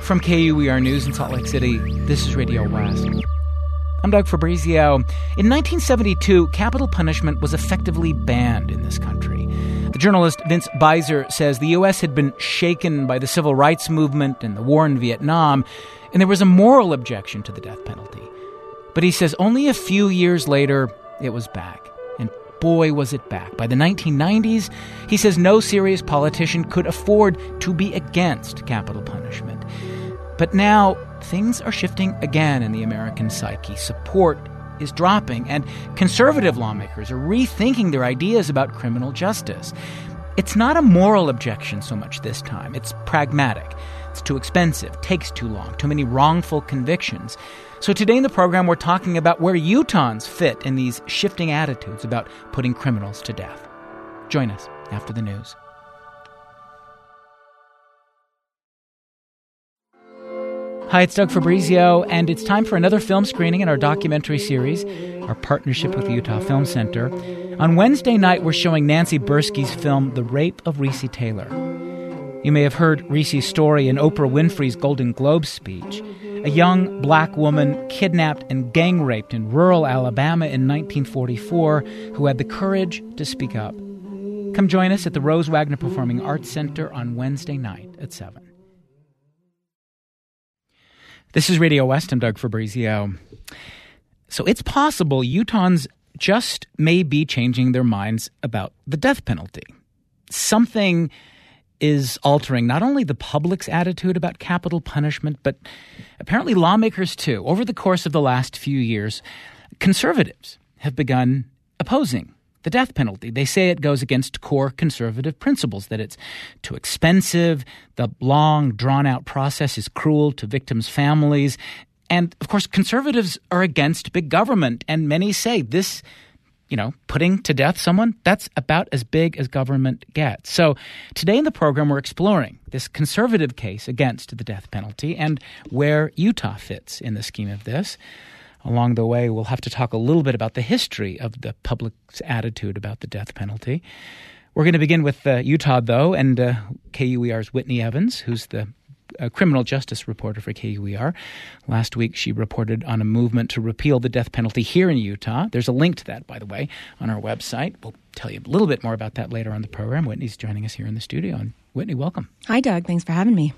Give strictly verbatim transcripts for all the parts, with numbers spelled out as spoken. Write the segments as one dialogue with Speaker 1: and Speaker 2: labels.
Speaker 1: From K U E R News in Salt Lake City, this is Radio West. I'm Doug Fabrizio. In nineteen seventy-two, capital punishment was effectively banned in this country. The journalist Vince Beiser says the U S had been shaken by the civil rights movement and the war in Vietnam, and there was a moral objection to the death penalty. But he says only a few years later, it was back. And boy, was it back. By the nineteen nineties, he says no serious politician could afford to be against capital punishment. But now, things are shifting again in the American psyche. Support is dropping, and conservative lawmakers are rethinking their ideas about criminal justice. It's not a moral objection so much this time. It's pragmatic. It's too expensive, takes too long, too many wrongful convictions. So today in the program, we're talking about where Utahns fit in these shifting attitudes about putting criminals to death. Join us after the news. Hi, it's Doug Fabrizio, and it's time for another film screening in our documentary series, our partnership with the Utah Film Center. On Wednesday night, we're showing Nancy Bursky's film, The Rape of Recy Taylor. You may have heard Recy's story in Oprah Winfrey's Golden Globe speech. A young black woman kidnapped and gang-raped in rural Alabama in nineteen forty-four who had the courage to speak up. Come join us at the Rose Wagner Performing Arts Center on Wednesday night at seven. This is Radio West. I'm Doug Fabrizio. So it's possible Utahns just may be changing their minds about the death penalty. Something is altering not only the public's attitude about capital punishment, but apparently lawmakers too. Over the course of the last few years, conservatives have begun opposing the death penalty. They say it goes against core conservative principles, that it's too expensive, the long, drawn-out process is cruel to victims' families, and, of course, conservatives are against big government, and many say this, you know, putting to death someone, that's about as big as government gets. So today in the program, we're exploring this conservative case against the death penalty and where Utah fits in the scheme of this. Along the way, we'll have to talk a little bit about the history of the public's attitude about the death penalty. We're going to begin with uh, Utah, though, and uh, K U E R's Whitney Evans, who's the uh, criminal justice reporter for K U E R. Last week, she reported on a movement to repeal the death penalty here in Utah. There's a link to that, by the way, on our website. We'll tell you a little bit more about that later on the program. Whitney's joining us here in the studio. And Whitney, welcome.
Speaker 2: Hi, Doug. Thanks for having me.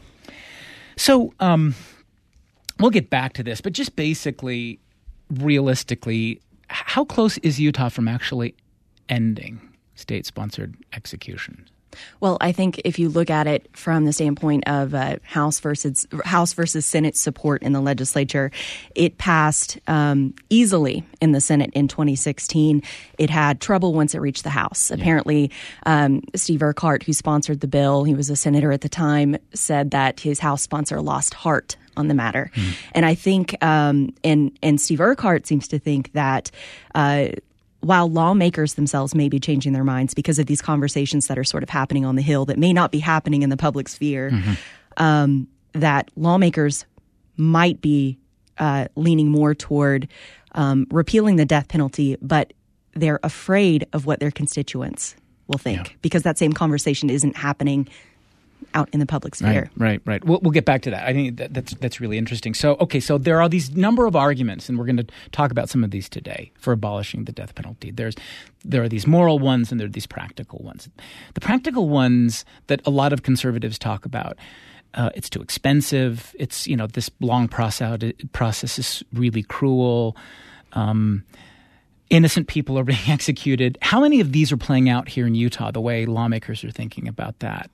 Speaker 1: So um, we'll get back to this, but just basically, realistically, how close is Utah from actually ending state-sponsored executions?
Speaker 2: Well, I think if you look at it from the standpoint of uh, House versus House versus Senate support in the legislature, it passed um, easily in the Senate in twenty sixteen. It had trouble once it reached the House. Yeah. Apparently, um, Steve Urquhart, who sponsored the bill, he was a senator at the time, said that his House sponsor lost heart on the matter. Mm. And I think, um, and, and Steve Urquhart seems to think that uh, while lawmakers themselves may be changing their minds because of these conversations that are sort of happening on the Hill that may not be happening in the public sphere, mm-hmm. um, that lawmakers might be uh, leaning more toward um, repealing the death penalty, but they're afraid of what their constituents will think, yeah. because that same conversation isn't happening out in the public sphere.
Speaker 1: Right, right, right. We'll, we'll get back to that. I think that, that's that's really interesting. So, okay, so there are these number of arguments, and we're going to talk about some of these today for abolishing the death penalty. There's there are these moral ones, and there are these practical ones. The practical ones that a lot of conservatives talk about, uh, it's too expensive. It's, you know, this long process process is really cruel. Um, innocent people are being executed. How many of these are playing out here in Utah? The way lawmakers are thinking about that.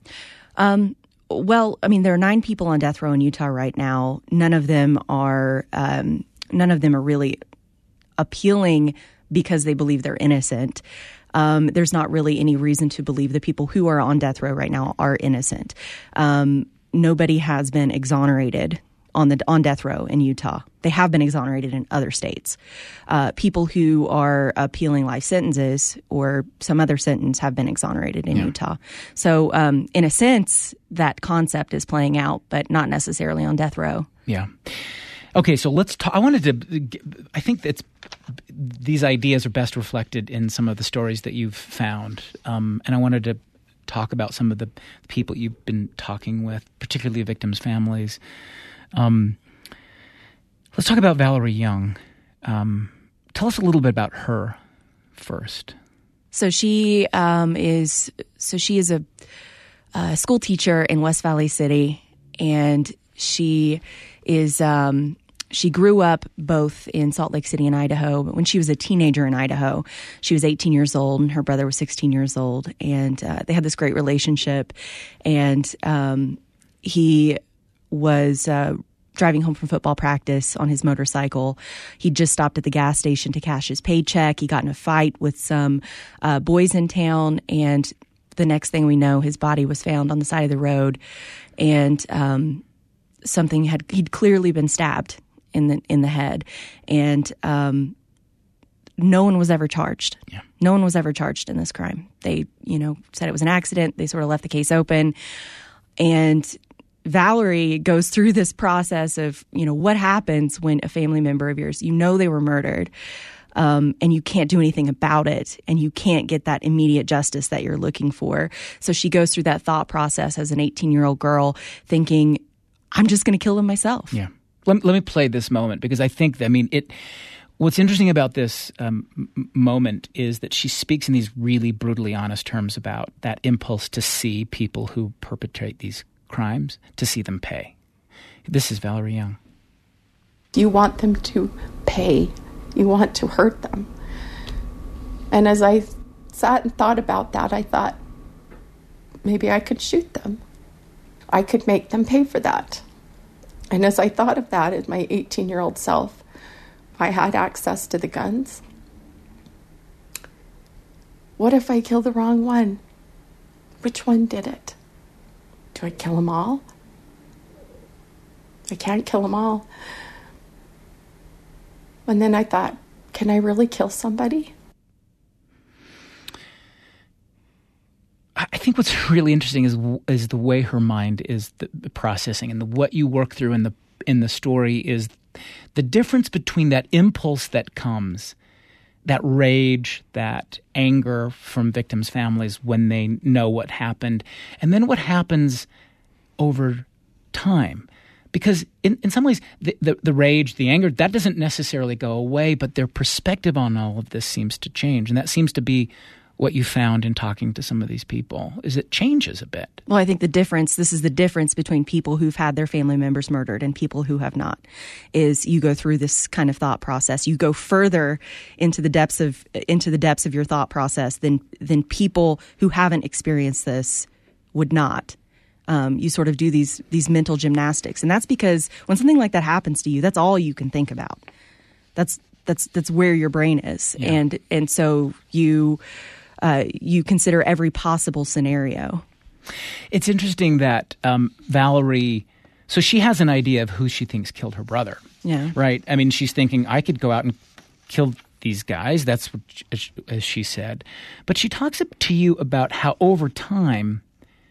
Speaker 2: Um, well, I mean, there are nine people on death row in Utah right now. None of them are um, none of them are really appealing because they believe they're innocent. Um, there's not really any reason to believe the people who are on death row right now are innocent. Um, nobody has been exonerated on the on death row in Utah. They have been exonerated in other states. Uh, people who are appealing life sentences or some other sentence have been exonerated in yeah. Utah. So um, in a sense, that concept is playing out, but not necessarily on death row.
Speaker 1: Yeah. Okay, so let's talk. I wanted to – I think that's these ideas are best reflected in some of the stories that you've found. Um, and I wanted to talk about some of the people you've been talking with, particularly victims' families. Um, let's talk about Valerie Young. Um, tell us a little bit about her first.
Speaker 2: So she um, is so she is a, a school teacher in West Valley City, and she is um, she grew up both in Salt Lake City and Idaho. But when she was a teenager in Idaho, she was eighteen years old, and her brother was sixteen years old, and uh, they had this great relationship. And um, he was uh, driving home from football practice on his motorcycle. He just stopped at the gas station to cash his paycheck. He got in a fight with some uh, boys in town, and the next thing we know, his body was found on the side of the road, and um, something had he'd clearly been stabbed in the in the head, and um, no one was ever charged.
Speaker 1: Yeah.
Speaker 2: No one was ever charged in this crime. They, you know, said it was an accident. They sort of left the case open, and Valerie goes through this process of, you know, what happens when a family member of yours, you know, they were murdered, um, and you can't do anything about it, and you can't get that immediate justice that you're looking for. So she goes through that thought process as an eighteen-year-old girl, thinking, I'm just going to kill him myself.
Speaker 1: Yeah. Let, let me play this moment, because I think, I mean, it. What's interesting about this um, m- moment is that she speaks in these really brutally honest terms about that impulse to see people who perpetrate these crimes, to see them pay. This is Valerie Young.
Speaker 3: You want them to pay. You want to hurt them. And as I sat and thought about that, I thought, maybe I could shoot them. I could make them pay for that. And as I thought of that as my eighteen-year-old self, I had access to the guns. What if I kill the wrong one? Which one did it? Do I kill them all? I can't kill them all. And then I thought, can I really kill somebody?
Speaker 1: I think what's really interesting is is the way her mind is the, the processing, and the, what you work through in the in the story is the difference between that impulse that comes, that rage, that anger from victims' families when they know what happened, and then what happens over time. Because in, in some ways, the, the, the rage, the anger, that doesn't necessarily go away, but their perspective on all of this seems to change. And that seems to be what you found in talking to some of these people, is it changes a bit.
Speaker 2: Well, I think the difference, this is the difference between people who've had their family members murdered and people who have not, is you go through this kind of thought process. You go further into the depths of into the depths of your thought process than than people who haven't experienced this would not. Um, you sort of do these these mental gymnastics, and that's because when something like that happens to you, that's all you can think about. That's that's that's where your brain is, yeah. and and so you. Uh, you consider every possible scenario.
Speaker 1: It's interesting that um, Valerie, so she has an idea of who she thinks killed her brother.
Speaker 2: Yeah.
Speaker 1: Right? I mean, she's thinking, I could go out and kill these guys. That's what, she, as she said. But she talks to you about how over time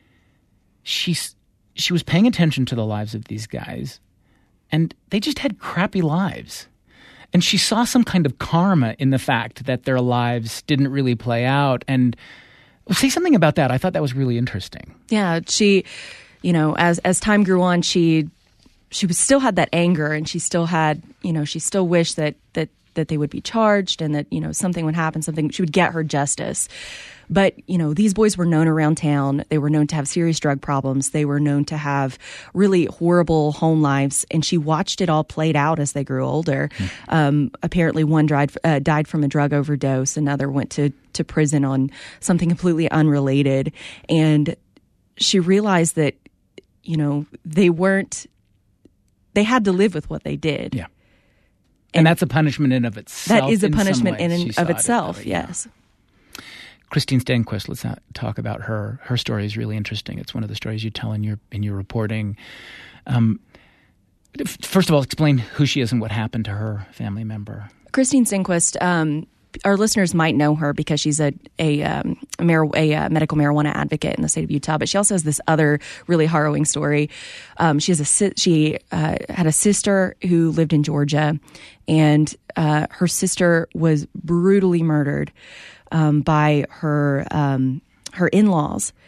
Speaker 1: she's, she was paying attention to the lives of these guys, and they just had crappy lives. And she saw some kind of karma in the fact that their lives didn't really play out. And say something about that. I thought that was really interesting.
Speaker 2: Yeah, she, you know, as as time grew on, she she was still had that anger, and she still had, you know, she still wished that that that they would be charged, and that, you know, something would happen, something she would get her justice. But, you know, these boys were known around town. They were known to have serious drug problems. They were known to have really horrible home lives. And she watched it all played out as they grew older. Mm. Um, apparently one died, uh, died from a drug overdose. Another went to, to prison on something completely unrelated. And she realized that, you know, they weren't, they had to live with what they did.
Speaker 1: Yeah. And, and that's a punishment in of itself.
Speaker 2: That is a punishment in,
Speaker 1: in
Speaker 2: and of itself, it, yes.
Speaker 1: Yeah. Christine Stenquist, let's not talk about her. Her story is really interesting. It's one of the stories you tell in your in your reporting. Um, first of all, explain who she is and what happened to her family member.
Speaker 2: Christine Stenquist, um, our listeners might know her because she's a a, um, a, mar- a uh, medical marijuana advocate in the state of Utah. But she also has this other really harrowing story. Um, she has a si- she uh, had a sister who lived in Georgia, and uh, her sister was brutally murdered Um, by her um, her in-laws,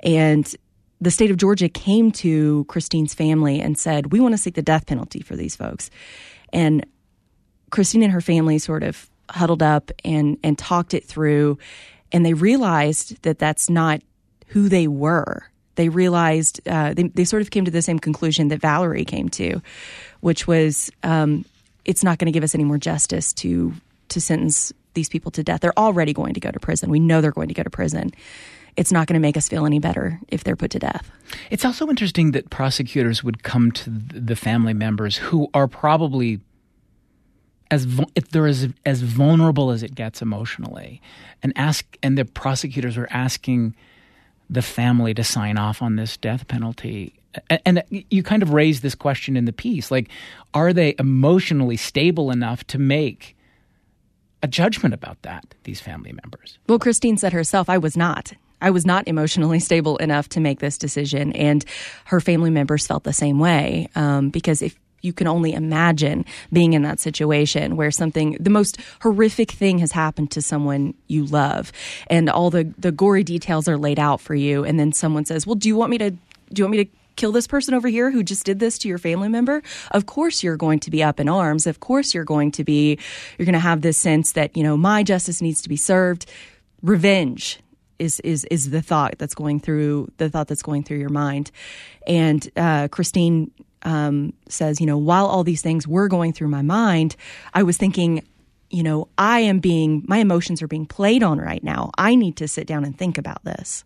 Speaker 2: And the state of Georgia came to Christine's family and said, we want to seek the death penalty for these folks. And Christine and her family sort of huddled up and, and talked it through, and they realized that that's not who they were. They realized, uh, they, they sort of came to the same conclusion that Valerie came to, which was um, it's not going to give us any more justice to to sentence these people to death. They're already going to go to prison. We know they're going to go to prison. It's not going to make us feel any better if they're put to death.
Speaker 1: It's also interesting that prosecutors would come to the family members who are probably as if they're as as vulnerable as it gets emotionally, and ask, and the prosecutors are asking the family to sign off on this death penalty. And you kind of raise this question in the piece, like, are they emotionally stable enough to make a judgment about that, these family members?
Speaker 2: Well, Christine said herself, I was not. I was not emotionally stable enough to make this decision. And her family members felt the same way, um, because if you can only imagine being in that situation where something, the most horrific thing has happened to someone you love, and all the, the gory details are laid out for you. And then someone says, well, do you want me to, do you want me to kill this person over here who just did this to your family member? Of course you're going to be up in arms. Of course you're going to be, you're going to have this sense that, you know, my justice needs to be served. Revenge is, is, is the thought that's going through, the thought that's going through your mind. And, uh, Christine, Um, says, you know, while all these things were going through my mind, I was thinking, you know, I am being, my emotions are being played on right now. I need to sit down and think about this.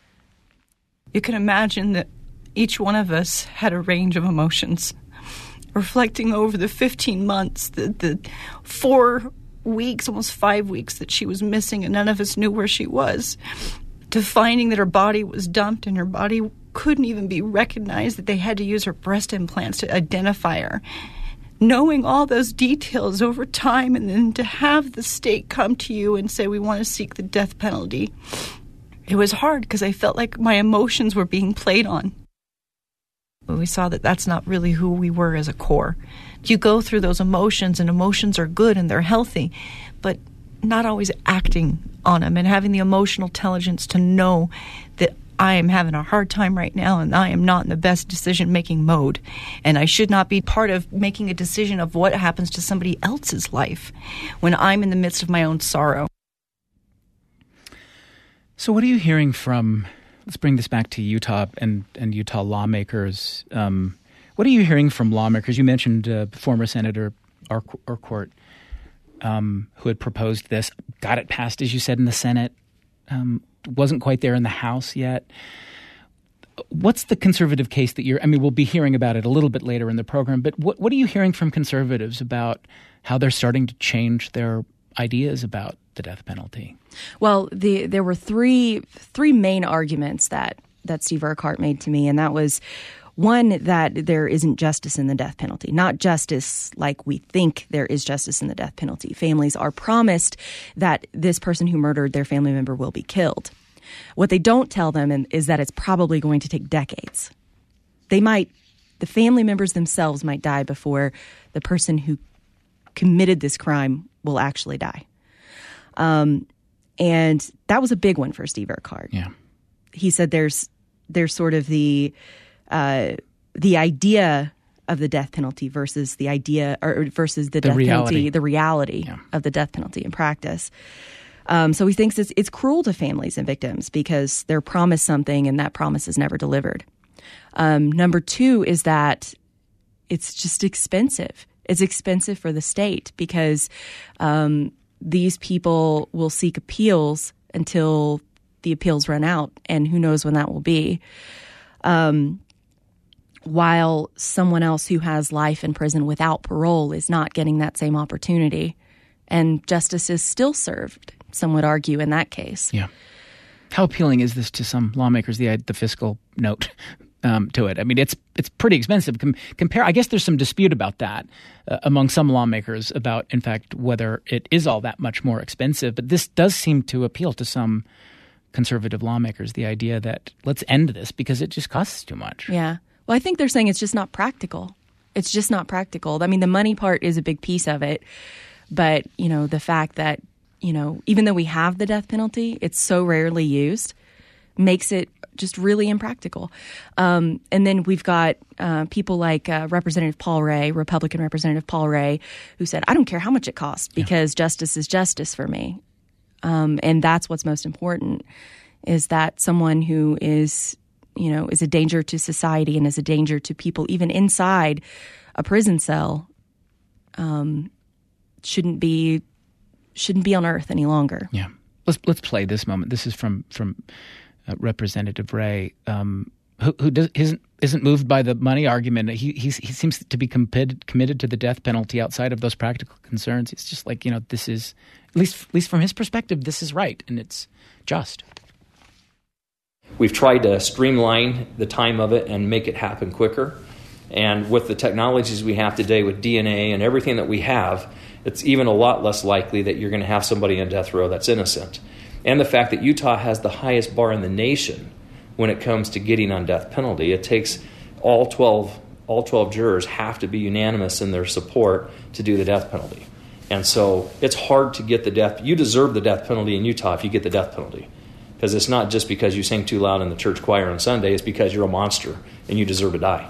Speaker 4: You can imagine that each one of us had a range of emotions, reflecting over the fifteen months, the, the four weeks, almost five weeks that she was missing, and none of us knew where she was, to finding that her body was dumped and her body couldn't even be recognized, that they had to use her breast implants to identify her. Knowing all those details over time, and then to have the state come to you and say, we want to seek the death penalty, it was hard because I felt like my emotions were being played on. But we saw that that's not really who we were as a core. You go through those emotions, and emotions are good and they're healthy, but not always acting on them and having the emotional intelligence to know that I am having a hard time right now, and I am not in the best decision-making mode, and I should not be part of making a decision of what happens to somebody else's life when I'm in the midst of my own sorrow.
Speaker 1: So what are you hearing from, let's bring this back to Utah and, and Utah lawmakers. Um, what are you hearing from lawmakers? You mentioned uh, former Senator Urquhart, um, who had proposed this, got it passed, as you said, in the Senate. Um, wasn't quite there in the House yet. What's the conservative case that you're, I mean, we'll be hearing about it a little bit later in the program, but what, what are you hearing from conservatives about how they're starting to change their ideas about the death penalty?
Speaker 2: Well, the, there were three three main arguments that, that Steve Urquhart made to me, and that was, one, that there isn't justice in the death penalty, not justice like we think there is justice in the death penalty. Families are promised that this person who murdered their family member will be killed. What they don't tell them is that it's probably going to take decades. They might, the family members themselves might die before the person who committed this crime will actually die. Um, and that was a big one for Steve Urquhart.
Speaker 1: Yeah.
Speaker 2: He said there's there's sort of the Uh, the idea of the death penalty versus the idea or versus the, the death
Speaker 1: reality.
Speaker 2: penalty, the reality
Speaker 1: yeah.
Speaker 2: of the death penalty in practice. Um, so he thinks it's, it's cruel to families and victims because they're promised something and that promise is never delivered. Um, number two is that it's just expensive. It's expensive for the state because um, these people will seek appeals until the appeals run out, and who knows when that will be. Um, while someone else who has life in prison without parole is not getting that same opportunity. And justice is still served, some would argue, in that case.
Speaker 1: Yeah. How appealing is this to some lawmakers, the the fiscal note um, to it? I mean, it's it's pretty expensive. Com- compare, I guess there's some dispute about that uh, among some lawmakers about, in fact, whether it is all that much more expensive. But this does seem to appeal to some conservative lawmakers, the idea that let's end this because it just costs too much.
Speaker 2: Yeah. Well, I think they're saying it's just not practical. It's just not practical. I mean, the money part is a big piece of it. But, you know, the fact that, you know, even though we have the death penalty, it's so rarely used, makes it just really impractical. Um, and then we've got uh, people like uh, Representative Paul Ray, Republican Representative Paul Ray, who said, I don't care how much it costs because yeah. justice is justice for me. Um, and that's what's most important, is that someone who is, you know, is a danger to society and is a danger to people even inside a prison cell um, shouldn't be shouldn't be on earth any longer.
Speaker 1: Yeah. Let's let's play this moment. This is from from uh, Representative Ray, um, who, who does, isn't isn't moved by the money argument. He he's, he seems to be committed committed to the death penalty outside of those practical concerns. It's just like, you know, this is at least at least from his perspective, this is right and it's just.
Speaker 5: We've tried to streamline the time of it and make it happen quicker. And with the technologies we have today with D N A and everything that we have, it's even a lot less likely that you're going to have somebody on death row that's innocent. And the fact that Utah has the highest bar in the nation when it comes to getting on death penalty. It takes all twelve, all twelve jurors have to be unanimous in their support to do the death penalty. And so it's hard to get the death. You deserve the death penalty in Utah if you get the death penalty. Because it's not just because you sing too loud in the church choir on Sunday. It's because you're a monster and you deserve to die.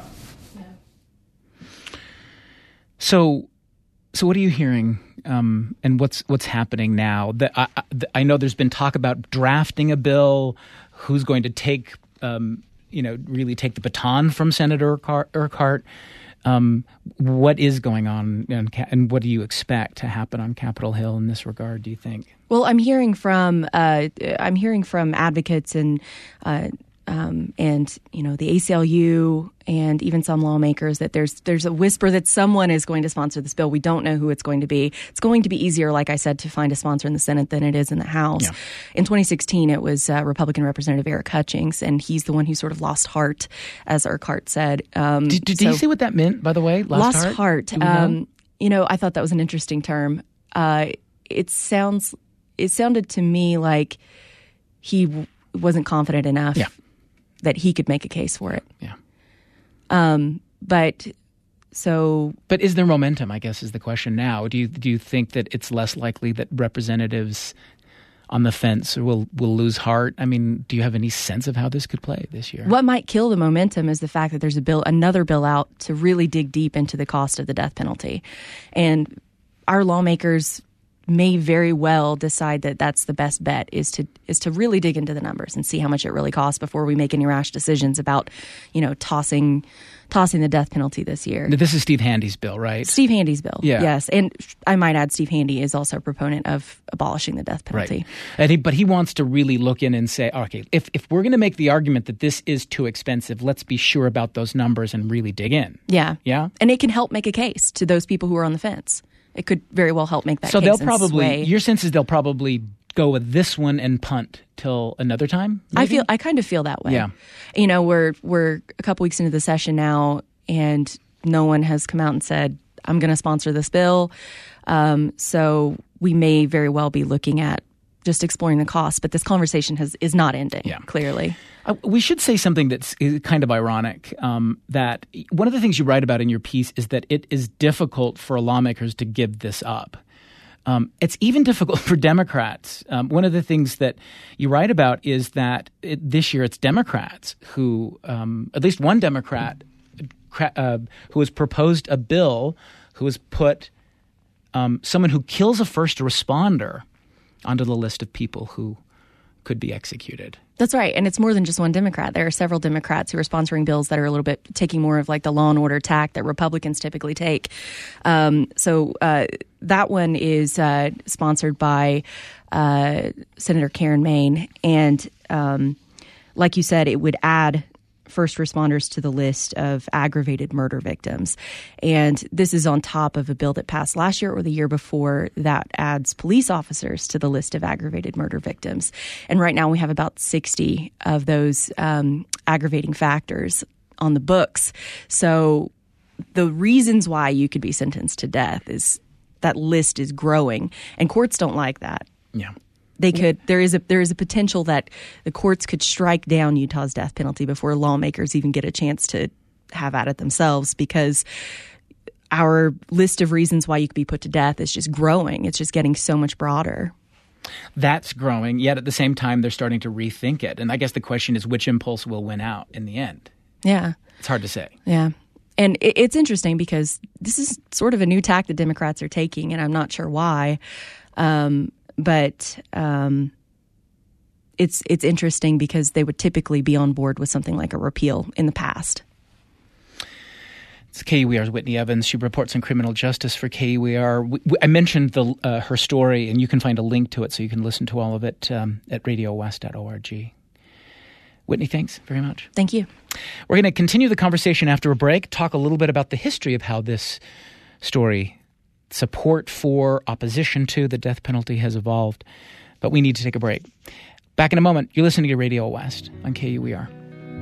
Speaker 1: So, so what are you hearing, um, and what's what's happening now? The, I, I know there's been talk about drafting a bill. Who's going to take, um, you know, really take the baton from Senator Urquhart? Um, what is going on, and, and what do you expect to happen on Capitol Hill in this regard? Do you think?
Speaker 2: Well, I'm hearing from uh, I'm hearing from advocates and. Uh, Um, and, you know, the A C L U and even some lawmakers that there's there's a whisper that someone is going to sponsor this bill. We don't know who it's going to be. It's going to be easier, like I said, to find a sponsor in the Senate than it is in the House. Yeah. In twenty sixteen, it was uh, Republican Representative Eric Hutchings, and he's the one who sort of lost heart, as Urquhart said. Um,
Speaker 1: did did
Speaker 2: so,
Speaker 1: you see what that meant, by the way? Lost,
Speaker 2: lost
Speaker 1: heart?
Speaker 2: heart. Um, you know, I thought that was an interesting term. Uh, it sounds it sounded to me like he w- wasn't confident enough.
Speaker 1: Yeah.
Speaker 2: That he could make a case for it.
Speaker 1: Yeah.
Speaker 2: Um, but so.
Speaker 1: But is there momentum, I guess, is the question now. Do you do you think that it's less likely that representatives on the fence will, will lose heart? I mean, do you have any sense of how this could play this year?
Speaker 2: What might kill the momentum is the fact that there's a bill, another bill out to really dig deep into the cost of the death penalty. And our lawmakers may very well decide that that's the best bet is to is to really dig into the numbers and see how much it really costs before we make any rash decisions about, you know, tossing tossing the death penalty this year.
Speaker 1: This is Steve Handy's bill, right?
Speaker 2: Steve Handy's bill,
Speaker 1: yeah.
Speaker 2: Yes. And I might add, Steve Handy is also a proponent of abolishing the death penalty.
Speaker 1: Right. And he, but he wants to really look in and say, okay, if, if we're going to make the argument that this is too expensive, let's be sure about those numbers and really dig in.
Speaker 2: Yeah.
Speaker 1: Yeah?
Speaker 2: And it can help make a case to those people who are on the fence. It could very well help make that
Speaker 1: so
Speaker 2: case.
Speaker 1: So they'll probably,
Speaker 2: sway.
Speaker 1: Your sense is they'll probably go with this one and punt till another time? Maybe?
Speaker 2: I feel, I kind of feel that way.
Speaker 1: Yeah.
Speaker 2: You know, we're, we're a couple weeks into the session now, and no one has come out and said, I'm going to sponsor this bill. Um, so we may very well be looking at just exploring the cost, but this conversation has is not ending,
Speaker 1: yeah.
Speaker 2: clearly.
Speaker 1: Uh, we should say something that's kind of ironic, um, that one of the things you write about in your piece is that it is difficult for lawmakers to give this up. Um, it's even difficult for Democrats. Um, one of the things that you write about is that it, this year it's Democrats who, um, at least one Democrat uh, who has proposed a bill who has put um, someone who kills a first responder onto the list of people who could be executed.
Speaker 2: That's right. And it's more than just one Democrat. There are several Democrats who are sponsoring bills that are a little bit taking more of like the law and order tack that Republicans typically take. Um, so uh, that one is uh, sponsored by uh, Senator Karen Maine. And um, like you said, it would add first responders to the list of aggravated murder victims. And this is on top of a bill that passed last year or the year before that adds police officers to the list of aggravated murder victims. And right now we have about sixty of those um, aggravating factors on the books. So the reasons why you could be sentenced to death is that list is growing, and courts don't like that.
Speaker 1: Yeah.
Speaker 2: They could. There is a there is a potential that the courts could strike down Utah's death penalty before lawmakers even get a chance to have at it themselves, because our list of reasons why you could be put to death is just growing. It's just getting so much broader.
Speaker 1: That's growing, yet at the same time, they're starting to rethink it. And I guess the question is, which impulse will win out in the end?
Speaker 2: Yeah.
Speaker 1: It's hard to say.
Speaker 2: Yeah. And it, it's interesting because this is sort of a new tack the Democrats are taking, and I'm not sure why. Um, but um, it's it's interesting because they would typically be on board with something like a repeal in the past.
Speaker 1: It's K U E R's Whitney Evans. She reports on criminal justice for K U E R. We, we, I mentioned the, uh, her story, and you can find a link to it so you can listen to all of it um, at radio west dot org. Whitney, thanks very much.
Speaker 2: Thank you.
Speaker 1: We're going to continue the conversation after a break, talk a little bit about the history of how this story, support for, opposition to the death penalty has evolved. But we need to take a break. Back in a moment. You're listening to Radio West on K U E R.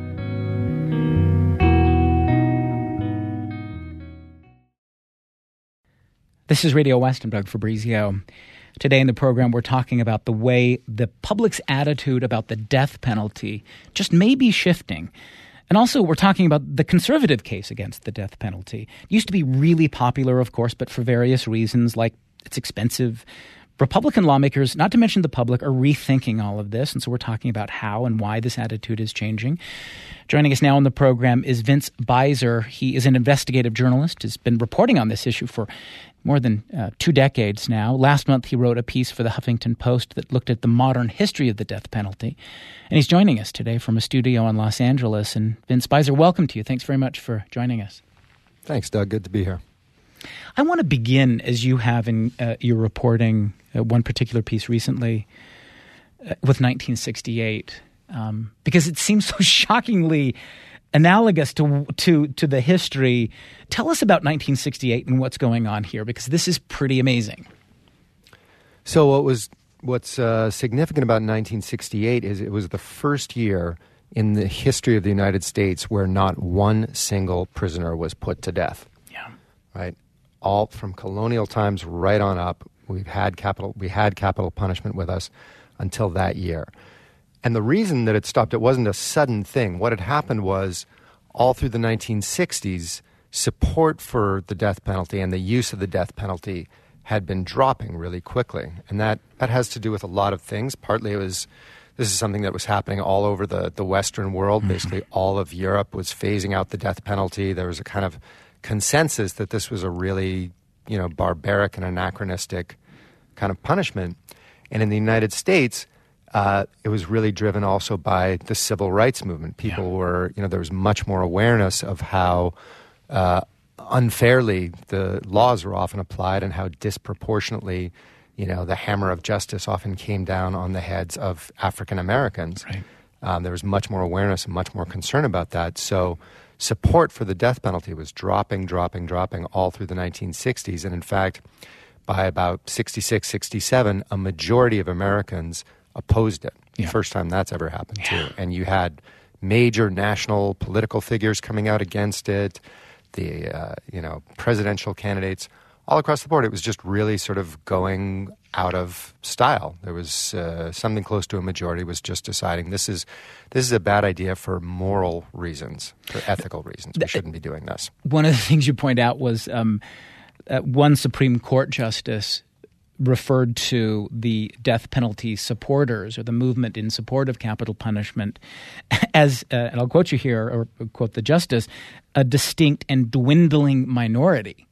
Speaker 1: This is Radio West. I'm Doug Fabrizio. Today in the program, we're talking about the way the public's attitude about the death penalty just may be shifting. And also, we're talking about the conservative case against the death penalty. It used to be really popular, of course, but for various reasons, like it's expensive. Republican lawmakers, not to mention the public, are rethinking all of this. And so we're talking about how and why this attitude is changing. Joining us now on the program is Vince Beiser. He is an investigative journalist, has been reporting on this issue for more than uh, two decades now. Last month, he wrote a piece for the Huffington Post that looked at the modern history of the death penalty. And he's joining us today from a studio in Los Angeles. And Vince Beiser, welcome to you. Thanks very much for joining us.
Speaker 6: Thanks, Doug. Good to be here.
Speaker 1: I want to begin, as you have in uh, your reporting, uh, one particular piece recently uh, with nineteen sixty-eight, um, because it seems so shockingly analogous to to to the history. Tell us about nineteen sixty-eight and what's going on here, because this is pretty amazing.
Speaker 6: So what was what's uh, significant about nineteen sixty-eight is it was the first year in the history of the United States where not one single prisoner was put to death.
Speaker 1: Yeah.
Speaker 6: Right? All from colonial times right on up, we've had capital we had capital punishment with us until that year. And the reason that it stopped, it wasn't a sudden thing. What had happened was all through the nineteen sixties, support for the death penalty and the use of the death penalty had been dropping really quickly. And that, that has to do with a lot of things. Partly it was, this is something that was happening all over the, the Western world. Mm-hmm. Basically all of Europe was phasing out the death penalty. There was a kind of consensus that this was a really, you know, barbaric and anachronistic kind of punishment. And in the United States, uh, it was really driven also by the civil rights movement. People yeah. were, you know, there was much more awareness of how uh, unfairly the laws were often applied and how disproportionately, you know, the hammer of justice often came down on the heads of African Americans.
Speaker 1: Right.
Speaker 6: Um, there was much more awareness and much more concern about that. So support for the death penalty was dropping, dropping, dropping all through the nineteen sixties. And in fact, by about sixty-six, sixty-seven, a majority of Americans opposed it. Yeah. The first time that's ever happened, yeah. too. And you had major national political figures coming out against it, the, uh, you know, presidential candidates, all across the board. It was just really sort of going out of style. There was uh, something close to a majority was just deciding this is this is a bad idea for moral reasons, for ethical reasons. We shouldn't be doing this.
Speaker 1: One of the things you point out was um, uh, one Supreme Court justice referred to the death penalty supporters or the movement in support of capital punishment as, uh, and I'll quote you here, or quote the justice, a distinct and dwindling minority.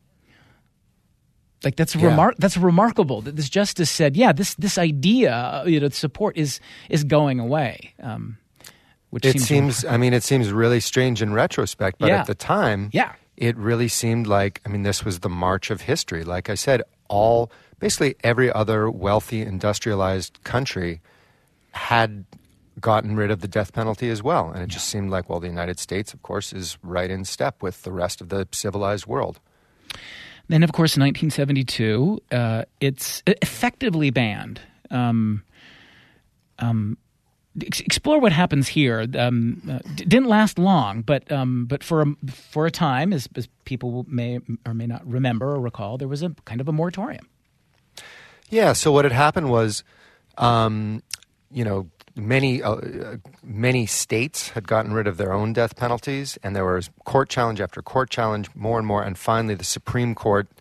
Speaker 1: Like that's
Speaker 6: yeah.
Speaker 1: remar- that's remarkable that this justice said, yeah, this this idea, you know, support is is going away. Um, which
Speaker 6: it
Speaker 1: seems,
Speaker 6: seems I mean, it seems really strange in retrospect, but
Speaker 1: yeah.
Speaker 6: at the time,
Speaker 1: yeah.
Speaker 6: it really seemed like, I mean, this was the march of history. Like I said, all basically every other wealthy, industrialized country had gotten rid of the death penalty as well, and it yeah. just seemed like, well, the United States, of course, is right in step with the rest of the civilized world.
Speaker 1: Then, of course, in nineteen seventy-two, uh, it's effectively banned. Um, um, ex- explore what happens here. Um, uh, d- didn't last long, but um, but for a, for a time, as, as people may or may not remember or recall, there was a kind of a moratorium.
Speaker 6: Yeah. So what had happened was, um, you know, many uh, many states had gotten rid of their own death penalties, and there was court challenge after court challenge, more and more, and finally the Supreme Court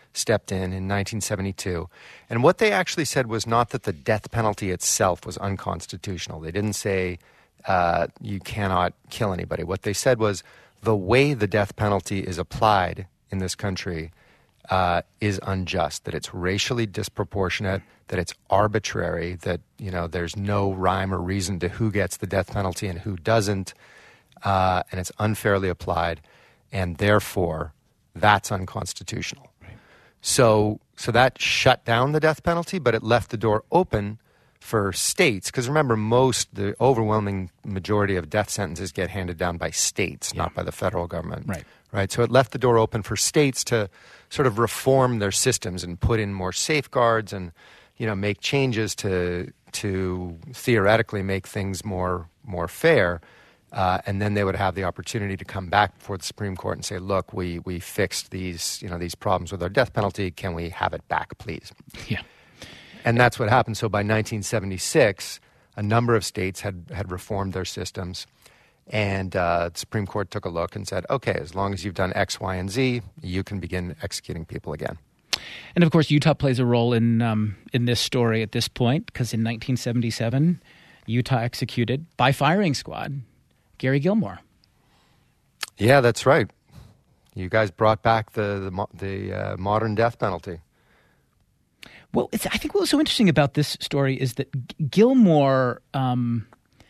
Speaker 6: stepped in in nineteen seventy-two. And what they actually said was not that the death penalty itself was unconstitutional. They didn't say uh, you cannot kill anybody. What they said was the way the death penalty is applied in this country uh, is unjust, that it's racially disproportionate, that it's arbitrary, that, you know, there's no rhyme or reason to who gets the death penalty and who doesn't, uh, and it's unfairly applied, and therefore that's unconstitutional. Right. So, so that shut down the death penalty, but it left the door open for states, because remember, most, the overwhelming majority of death sentences get handed down by states, yeah. not by the federal government.
Speaker 1: Right.
Speaker 6: Right. So it left the door open for states to sort of reform their systems and put in more safeguards and, you know, make changes to to theoretically make things more more fair. Uh, and then they would have the opportunity to come back before the Supreme Court and say, look, we we fixed these, you know, these problems with our death penalty. Can we have it back, please?
Speaker 1: Yeah.
Speaker 6: And that's what happened. So by nineteen seventy-six, a number of states had, had reformed their systems. And uh, the Supreme Court took a look and said, okay, as long as you've done X, Y, and Z, you can begin executing people again.
Speaker 1: And of course, Utah plays a role in um, in this story at this point, because in nineteen seventy-seven, Utah executed, by firing squad, Gary Gilmore.
Speaker 6: Yeah, that's right. You guys brought back the the, the uh, modern death penalty.
Speaker 1: Well, it's, I think what was so interesting about this story is that G- Gilmore, um,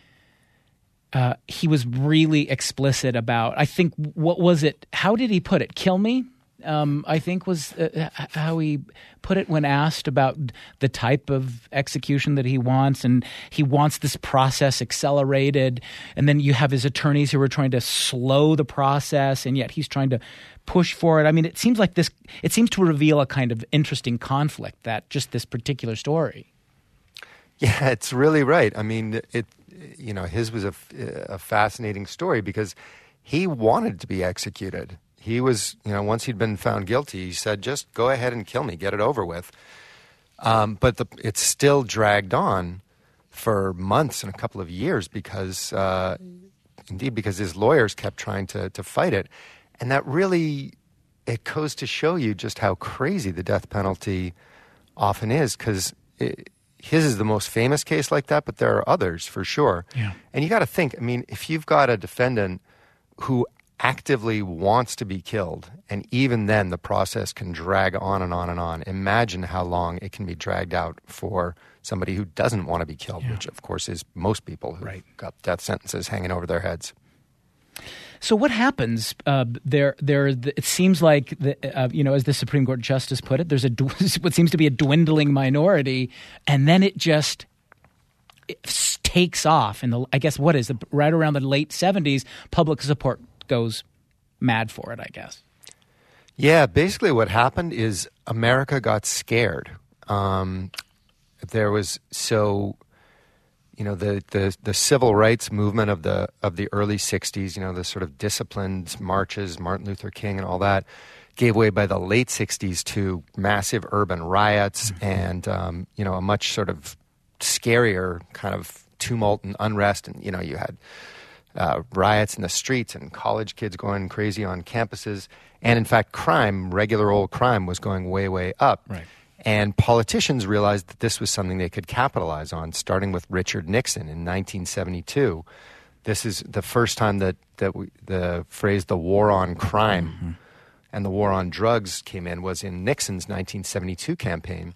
Speaker 1: uh, he was really explicit about, I think, what was it? How did he put it? Kill me? Um, I think was uh, how he put it when asked about the type of execution that he wants. And he wants this process accelerated. And then you have his attorneys who are trying to slow the process, and yet he's trying to push for it. I mean, it seems like this, it seems to reveal a kind of interesting conflict, that just this particular story.
Speaker 6: Yeah, it's really right. I mean, it, you know, his was a, a fascinating story because he wanted to be executed. He was, you know, once he'd been found guilty, he said, just go ahead and kill me, get it over with. Um, but the, it still dragged on for months and a couple of years because, uh, indeed, because his lawyers kept trying to, to fight it. And that really, it goes to show you just how crazy the death penalty often is, because his is the most famous case like that, but there are others for sure.
Speaker 1: Yeah.
Speaker 6: And you got to think, I mean, if you've got a defendant who actively wants to be killed, and even then the process can drag on and on and on. Imagine how long it can be dragged out for somebody who doesn't want to be killed, yeah. which of course is most people who
Speaker 1: right.
Speaker 6: got death sentences hanging over their heads.
Speaker 1: So what happens uh, there? There, it seems like the, uh, you know, as the Supreme Court justice put it, there's a what seems to be a dwindling minority, and then it just it takes off. And I guess what is it, right around the late seventies, public support goes mad for it, I guess.
Speaker 6: Yeah, basically what happened is America got scared. Um, there was so, you know, the, the, the civil rights movement of the of the early sixties, you know, the sort of disciplined marches, Martin Luther King and all that, gave way by the late sixties to massive urban riots mm-hmm. and, um, you know, a much sort of scarier kind of tumult and unrest. And, you know, you had Uh, riots in the streets and college kids going crazy on campuses. And in fact, crime, regular old crime, was going way, way up.
Speaker 1: Right.
Speaker 6: And politicians realized that this was something they could capitalize on, starting with Richard Nixon in nineteen seventy-two. This is the first time that, that we, the phrase the war on crime mm-hmm. and the war on drugs came in was in Nixon's nineteen seventy-two campaign.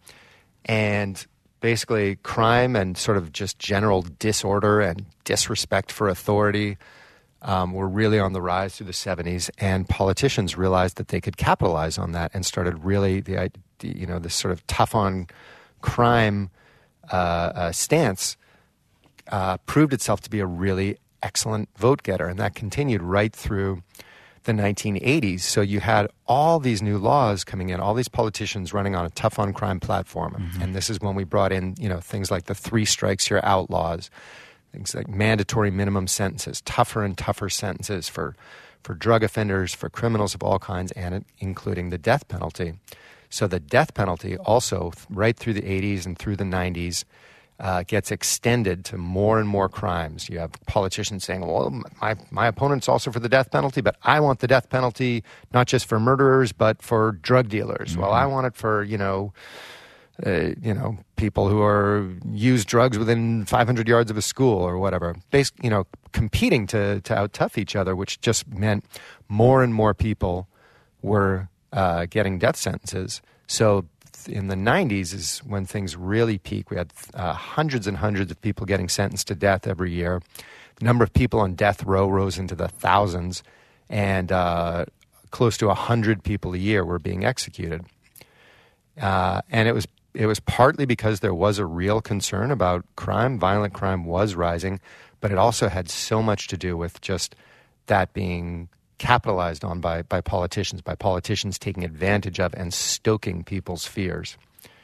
Speaker 6: And basically, crime and sort of just general disorder and disrespect for authority um, were really on the rise through the seventies, and politicians realized that they could capitalize on that and started really the you know this sort of tough on crime uh, uh, stance uh, proved itself to be a really excellent vote getter, and that continued right through the nineteen eighties. So you had all these new laws coming in, all these politicians running on a tough on crime platform. Mm-hmm. And this is when we brought in, you know, things like the three strikes you're out laws, things like mandatory minimum sentences, tougher and tougher sentences for, for drug offenders, for criminals of all kinds, and including the death penalty. So the death penalty also, right through the eighties and through the nineties, uh, gets extended to more and more crimes. You have politicians saying, well, my, my opponent's also for the death penalty, but I want the death penalty not just for murderers, but for drug dealers. Mm-hmm. Well, I want it for, you know, uh, you know, people who are use drugs within five hundred yards of a school or whatever. Bas- you know, competing to, to out-tough each other, which just meant more and more people were uh, getting death sentences. So in the nineties is when things really peak. We had uh, hundreds and hundreds of people getting sentenced to death every year. The number of people on death row rose into the thousands, and uh, close to one hundred people a year were being executed. Uh, and it was it was partly because there was a real concern about crime. Violent crime was rising, but it also had so much to do with just that being capitalized on by, by politicians, by politicians taking advantage of and stoking people's fears.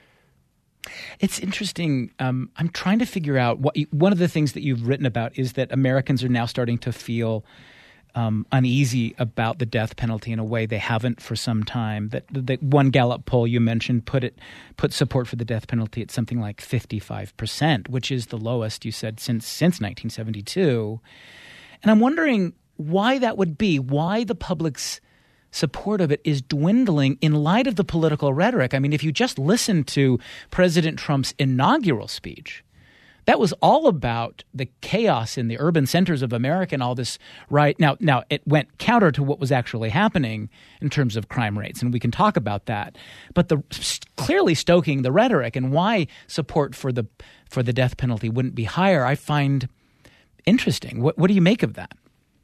Speaker 1: It's interesting. Um, I'm trying to figure out what you, one of the things that you've written about is that Americans are now starting to feel um, uneasy about the death penalty in a way they haven't for some time. That the one Gallup poll you mentioned put it put support for the death penalty at something like fifty-five percent, which is the lowest you said since since nineteen seventy-two. And I'm wondering why that would be, why the public's support of it is dwindling in light of the political rhetoric. I mean, if you just listen to President Trump's inaugural speech, that was all about the chaos in the urban centers of America and all this, right? Now, now it went counter to what was actually happening in terms of crime rates, and we can talk about that. But the clearly stoking the rhetoric and why support for the for the death penalty wouldn't be higher, I find interesting. What, what do you make of that?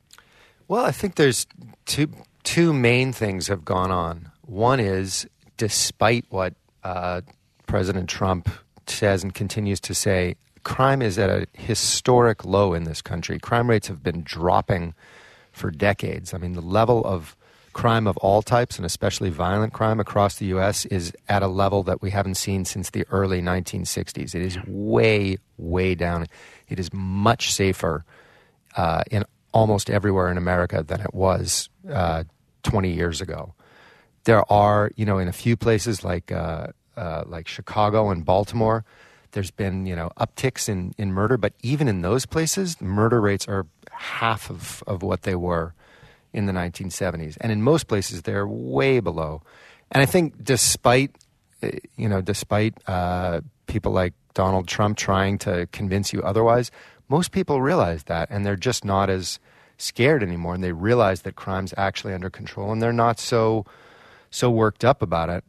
Speaker 6: Well, I think there's two two main things have gone on. One is, despite what uh, President Trump says and continues to say, crime is at a historic low in this country. Crime rates have been dropping for decades. I mean, the level of crime of all types, and especially violent crime across the U S, is at a level that we haven't seen since the early nineteen sixties. It is way, way down. It is much safer uh, in almost everywhere in America than it was uh, twenty years ago. There are, you know, in a few places like uh, uh, like Chicago and Baltimore, there's been, you know, upticks in, in murder, but even in those places, murder rates are half of, of what they were in the nineteen seventies. And in most places, they're way below. And I think despite, you know, despite uh, people like Donald Trump trying to convince you otherwise, most people realize that, and they're just not as scared anymore, and they realize that crime's actually under control, and they're not so so worked up about it.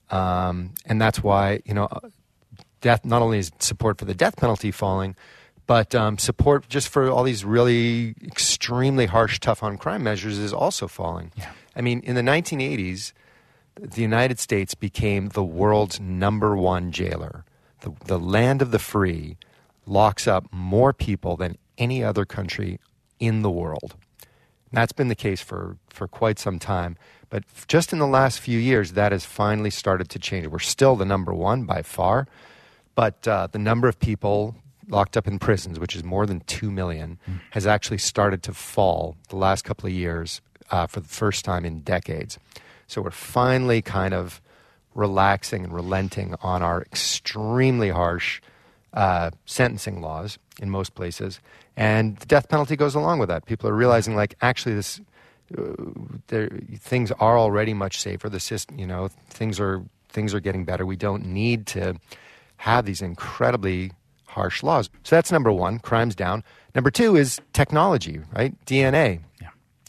Speaker 6: Um, and that's why, you know, death, not only is support for the death penalty falling, but um, support just for all these really extremely harsh, tough on crime measures is also falling.
Speaker 1: Yeah.
Speaker 6: I mean, in the nineteen eighties, the United States became the world's number one jailer. The, the land of the free locks up more people than any other country in the world. And that's been the case for, for quite some time. But just in the last few years, that has finally started to change. We're still the number one by far, but uh, the number of people locked up in prisons, which is more than two million, mm. has actually started to fall the last couple of years uh, for the first time in decades. So we're finally kind of relaxing and relenting on our extremely harsh uh, sentencing laws in most places. And the death penalty goes along with that. People are realizing, like, actually this uh, there, things are already much safer. The system, you know, things are things are getting better. We don't need to have these incredibly harsh laws. So that's number one, crime's down. Number two is technology, right? D N A.
Speaker 1: Yeah.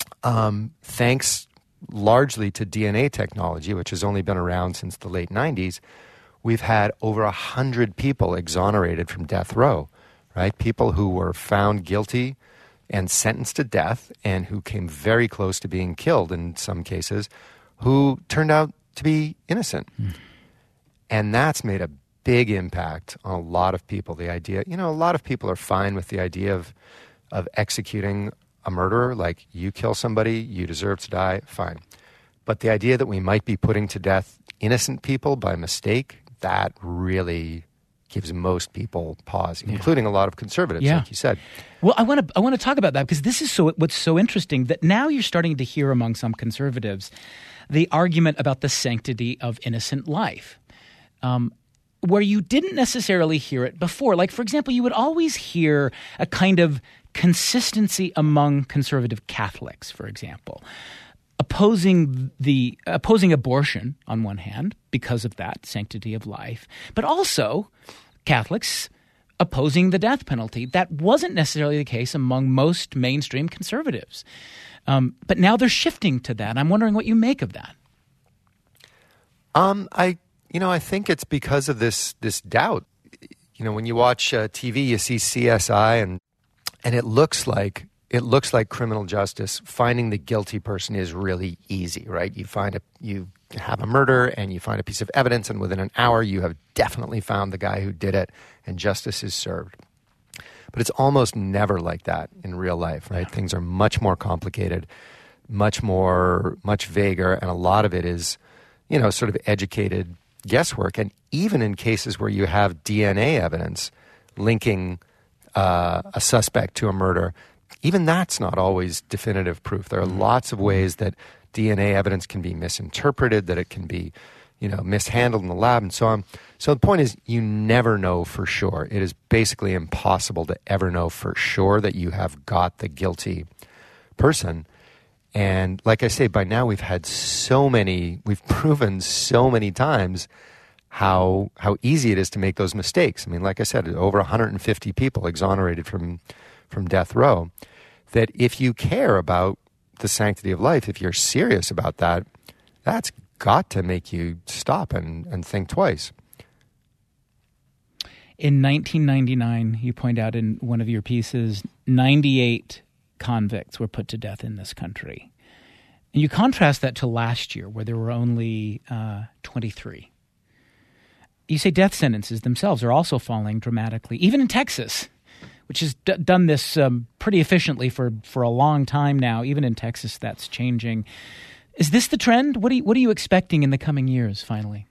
Speaker 6: Um, thanks largely to D N A technology, which has only been around since the late nineties, we've had over a hundred people exonerated from death row, right? People who were found guilty and sentenced to death and who came very close to being killed in some cases, who turned out to be innocent. Mm. And that's made a big impact on a lot of people. The idea, you know, a lot of people are fine with the idea of of executing a murderer, like you kill somebody, you deserve to die, fine. But the idea that we might be putting to death innocent people by mistake, that really gives most people pause, yeah. including a lot of conservatives,
Speaker 1: yeah.
Speaker 6: like you said.
Speaker 1: Well, I want to I want to talk about that because this is so what's so interesting that now you're starting to hear among some conservatives the argument about the sanctity of innocent life. Um, where you didn't necessarily hear it before. Like, for example, you would always hear a kind of consistency among conservative Catholics, for example, opposing the opposing abortion on one hand because of that sanctity of life, but also Catholics opposing the death penalty. That wasn't necessarily the case among most mainstream conservatives. Um, but now they're shifting to that. I'm wondering what you make of that.
Speaker 6: Um, I, you know, I think it's because of this this doubt. You know, when you watch uh, T V, you see C S I, and and it looks like it looks like criminal justice. Finding the guilty person is really easy, right? You find a you have a murder, and you find a piece of evidence, and within an hour, you have definitely found the guy who did it, and justice is served. But it's almost never like that in real life, right? Yeah. Things are much more complicated, much more, much vaguer, and a lot of it is, you know, sort of educated guesswork. And even in cases where you have D N A evidence linking uh, a suspect to a murder, even that's not always definitive proof. There are mm-hmm. lots of ways that D N A evidence can be misinterpreted, that it can be, you know, mishandled in the lab and so on. So the point is, you never know for sure. It is basically impossible to ever know for sure that you have got the guilty person. And like I say, by now we've had so many, we've proven so many times how how easy it is to make those mistakes. I mean, like I said, over one hundred fifty people exonerated from from death row, that if you care about the sanctity of life, if you're serious about that, that's got to make you stop and, and think twice.
Speaker 1: In nineteen ninety-nine, you point out in one of your pieces, ninety-eight convicts were put to death in this country. And you contrast that to last year, where there were only uh, twenty-three. You say death sentences themselves are also falling dramatically, even in Texas, which has d- done this um, pretty efficiently for, for a long time now. Even in Texas, that's changing. Is this the trend? What are you, what are you expecting in the coming years, finally?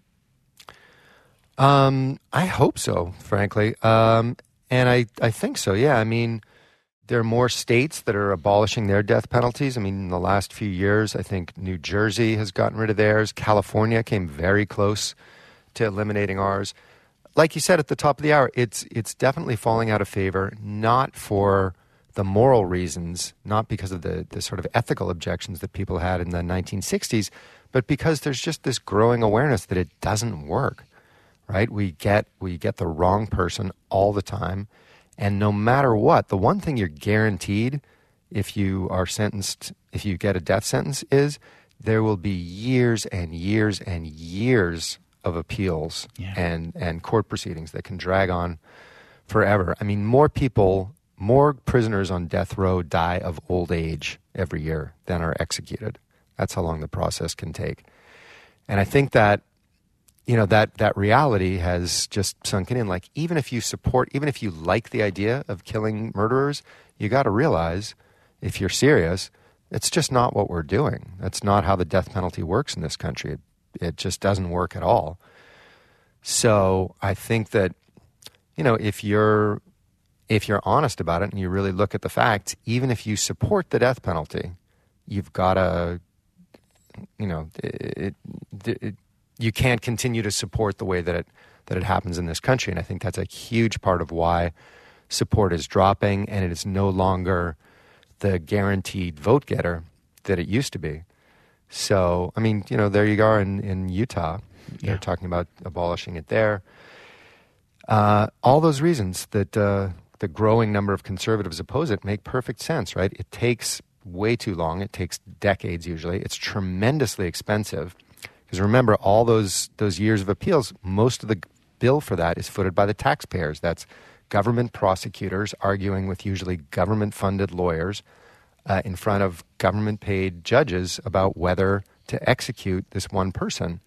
Speaker 6: Um, I hope so, frankly. Um, and I, I think so, yeah. I mean, there are more states that are abolishing their death penalties. I mean, in the last few years, I think New Jersey has gotten rid of theirs. California came very close to eliminating ours. Like you said at the top of the hour, it's it's definitely falling out of favor, not for the moral reasons, not because of the, the sort of ethical objections that people had in the nineteen sixties, but because there's just this growing awareness that it doesn't work, right? We get we get the wrong person all the time, and no matter what, the one thing you're guaranteed if you are sentenced, if you get a death sentence, is there will be years and years and years of appeals yeah. and, and court proceedings that can drag on forever. I mean, more people, more prisoners on death row die of old age every year than are executed. That's how long the process can take. And I think that, you know, that, that reality has just sunken in. Like, even if you support, even if you like the idea of killing murderers, you got to realize, if you're serious, it's just not what we're doing. That's not how the death penalty works in this country. It, it just doesn't work at all. So I think that, you know, if you're if you're honest about it and you really look at the facts, even if you support the death penalty, you've got to, you know, it, it, it, you can't continue to support the way that it that it happens in this country. And I think that's a huge part of why support is dropping, and it is no longer the guaranteed vote getter that it used to be. So, I mean, you know, there you are in, in Utah. They're yeah. talking about abolishing it there. Uh, all those reasons that uh, the growing number of conservatives oppose it make perfect sense, right? It takes way too long. It takes decades usually. It's tremendously expensive. Because remember, all those those years of appeals, most of the bill for that is footed by the taxpayers. That's government prosecutors arguing with usually government-funded lawyers uh, in front of government-paid judges about whether to execute this one person.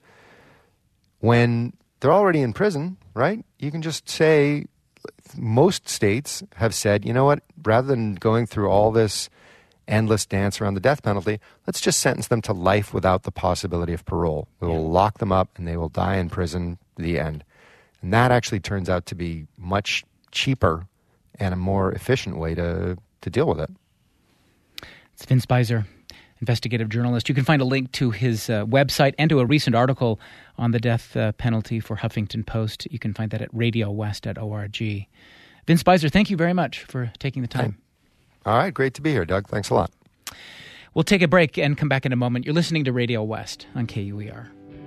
Speaker 6: When they're already in prison, right? You can just say, most states have said, you know what, rather than going through all this endless dance around the death penalty, let's just sentence them to life without the possibility of parole. We will yeah. lock them up and they will die in prison, the end. And that actually turns out to be much cheaper and a more efficient way to, to deal with it.
Speaker 1: It's Vince Beiser, investigative journalist. You can find a link to his uh, website and to a recent article on the death uh, penalty for Huffington Post. You can find that at radio west dot org. Vince Beiser, thank you very much for taking the time.
Speaker 6: All right, great to be here, Doug. Thanks a lot.
Speaker 1: We'll take a break and come back in a moment. You're listening to Radio West on K U E R.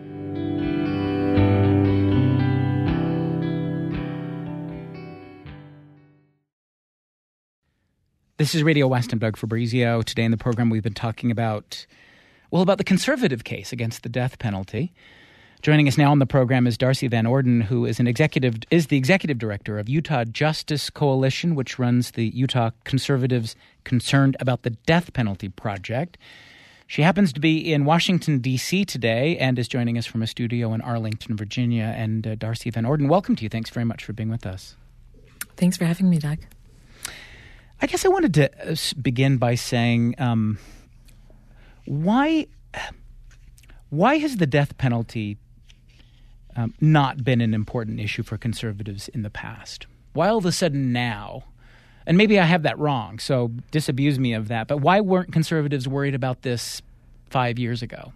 Speaker 1: This is Radio West. I'm Doug Fabrizio. Today in the program, we've been talking about, well, about the conservative case against the death penalty. Joining us now on the program is Darcy Van Orden, who is an executive is the executive director of Utah Justice Coalition, which runs the Utah Conservatives Concerned About the Death Penalty Project. She happens to be in Washington, D C today and is joining us from a studio in Arlington, Virginia. And uh, Darcy Van Orden, welcome to you. Thanks very much for being with us.
Speaker 7: Thanks for having me, Doug.
Speaker 1: I guess I wanted to begin by saying, um, why, why has the death penalty um, not been an important issue for conservatives in the past? Why all of a sudden now, and maybe I have that wrong, so disabuse me of that, but why weren't conservatives worried about this five years ago?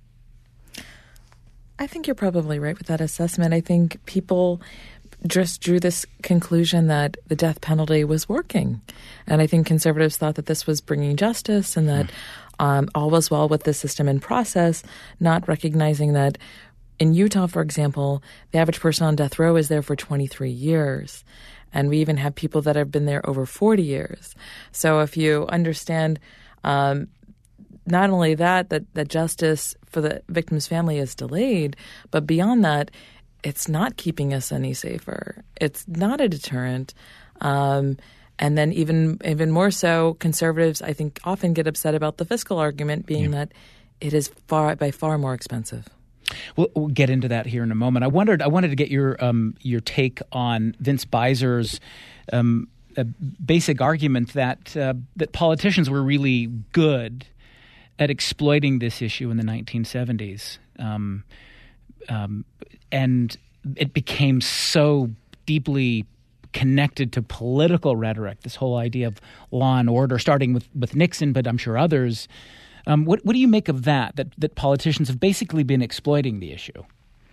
Speaker 7: I think you're probably right with that assessment. I think people just drew this conclusion that the death penalty was working. And I think conservatives thought that this was bringing justice and that um, all was well with the system and process, not recognizing that in Utah, for example, the average person on death row is there for twenty-three years. And we even have people that have been there over forty years. So if you understand um, not only that, that, that justice for the victim's family is delayed, but beyond that, it's not keeping us any safer. It's not a deterrent. Um, and then even even more so, conservatives, I think, often get upset about the fiscal argument being yeah. that it is far by far more expensive.
Speaker 1: We'll, we'll get into that here in a moment. I wondered. I wanted to get your um, your take on Vince Beiser's um, basic argument that uh, that politicians were really good at exploiting this issue in the nineteen seventies. Um, um, and it became so deeply connected to political rhetoric, this whole idea of law and order, starting with, with Nixon, but I'm sure others. Um, what, what do you make of that, that, that politicians have basically been exploiting the issue?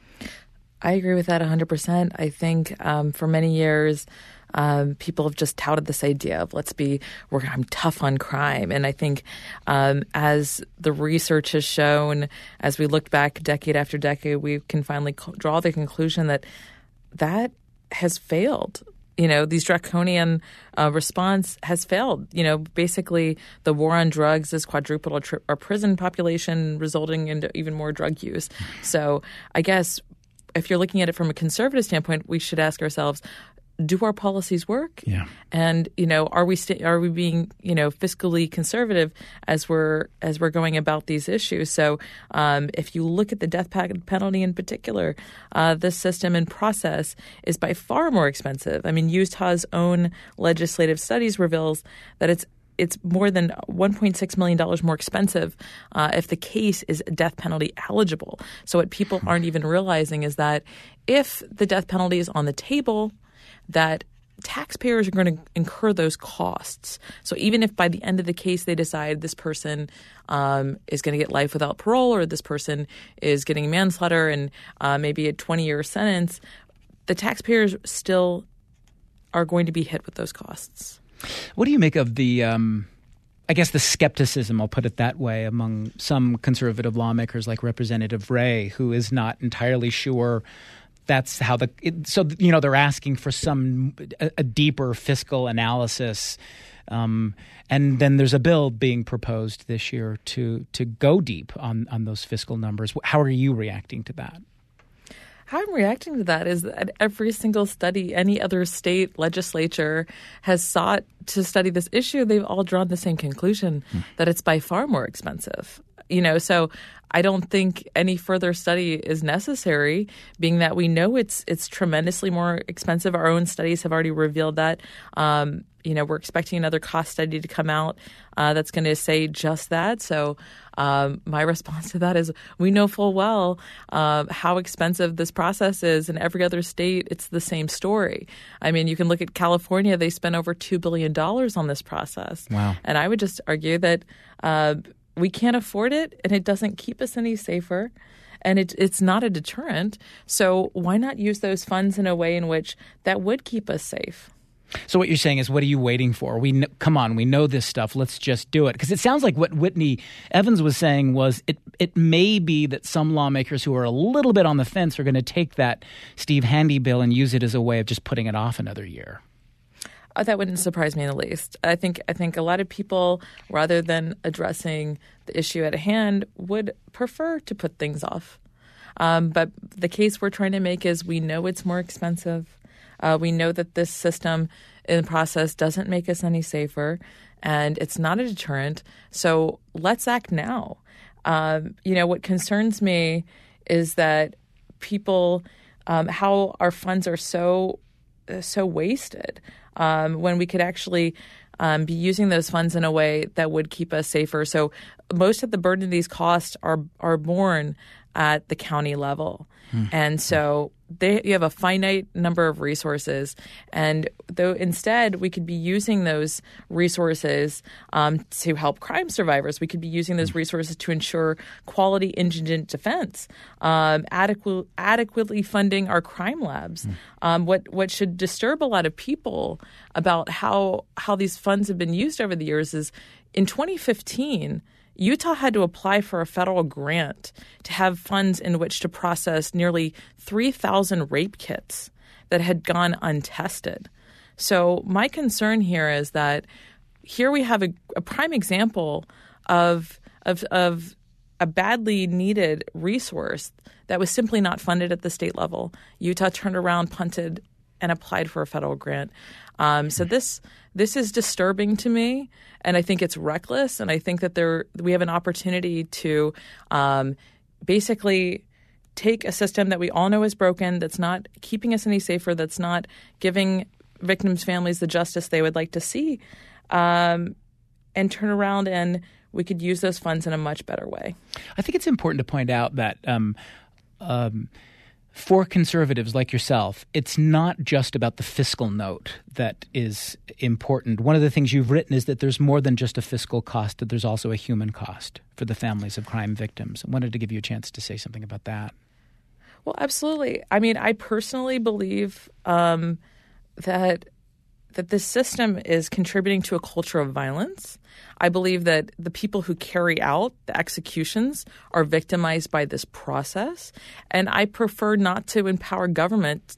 Speaker 7: I agree with that one hundred percent. I think um, for many years, um, people have just touted this idea of let's be, we're I'm tough on crime. And I think um, as the research has shown, as we look back decade after decade, we can finally co- draw the conclusion that that has failed. You know, these draconian uh, response has failed. You know, basically the war on drugs has quadrupled our, tri- our prison population, resulting in even more drug use. So I guess if you're looking at it from a conservative standpoint, we should ask ourselves, do our policies work?
Speaker 1: Yeah. And,
Speaker 7: you know, are we st- are we being, you know, fiscally conservative as we're as we're going about these issues? So um, if you look at the death penalty in particular, uh, this system and process is by far more expensive. I mean, Utah's own legislative studies reveals that it's it's more than one point six million dollars more expensive uh, if the case is death penalty eligible. So what people aren't even realizing is that if the death penalty is on the table, that taxpayers are going to incur those costs. So even if by the end of the case they decide this person um, is going to get life without parole or this person is getting manslaughter and uh, maybe a twenty-year sentence, the taxpayers still are going to be hit with those costs.
Speaker 1: What do you make of the, um, I guess, the skepticism, I'll put it that way, among some conservative lawmakers like Representative Ray, who is not entirely sure that's how the it, – so, you know, they're asking for some a, a deeper fiscal analysis. Um, and then there's a bill being proposed this year to to go deep on, on those fiscal numbers. How are you reacting to that?
Speaker 7: How I'm reacting to that is that every single study, any other state legislature has sought to study this issue, they've all drawn the same conclusion, hmm. that it's by far more expensive. You know, so I don't think any further study is necessary, being that we know it's it's tremendously more expensive. Our own studies have already revealed that. Um, you know, we're expecting another cost study to come out uh, that's going to say just that. So um, my response to that is we know full well uh, how expensive this process is. In every other state, it's the same story. I mean, you can look at California. They spent over two billion dollars on this process.
Speaker 1: Wow.
Speaker 7: And I would just argue that uh, We can't afford it, and it doesn't keep us any safer, and it, it's not a deterrent. So why not use those funds in a way in which that would keep us safe?
Speaker 1: So what you're saying is, what are you waiting for? We kn- come on, we know this stuff. Let's just do it. Because it sounds like what Whitney Evans was saying was it it may be that some lawmakers who are a little bit on the fence are going to take that Steve Handy bill and use it as a way of just putting it off another year.
Speaker 7: Oh, that wouldn't surprise me in the least. I think I think a lot of people, rather than addressing the issue at hand, would prefer to put things off. Um, but the case we're trying to make is we know it's more expensive. Uh, we know that this system in the process doesn't make us any safer, and it's not a deterrent. So let's act now. Um, you know, what concerns me is that people, um, how our funds are so uh, so wasted um, when we could actually um, be using those funds in a way that would keep us safer. So most of the burden of these costs are are borne at the county level. Hmm. And so they, you have a finite number of resources. And though instead we could be using those resources um, to help crime survivors, we could be using those resources to ensure quality indigent defense, um, adequate, adequately funding our crime labs. Hmm. Um, what what should disturb a lot of people about how how these funds have been used over the years is in twenty fifteen, Utah had to apply for a federal grant to have funds in which to process nearly three thousand rape kits that had gone untested. So my concern here is that here we have a, a prime example of, of, of a badly needed resource that was simply not funded at the state level. Utah turned around, punted, and applied for a federal grant. Um, so this this is disturbing to me, and I think it's reckless. And I think that there we have an opportunity to um, basically take a system that we all know is broken, that's not keeping us any safer, that's not giving victims' families the justice they would like to see, um, and turn around and we could use those funds in a much better way.
Speaker 1: I think it's important to point out that um, um, for conservatives like yourself, it's not just about the fiscal note that is important. One of the things you've written is that there's more than just a fiscal cost, that there's also a human cost for the families of crime victims. I wanted to give you a chance to say something about that.
Speaker 7: Well, absolutely. I mean, I personally believe um, that that this system is contributing to a culture of violence. I believe that the people who carry out the executions are victimized by this process. And I prefer not to empower government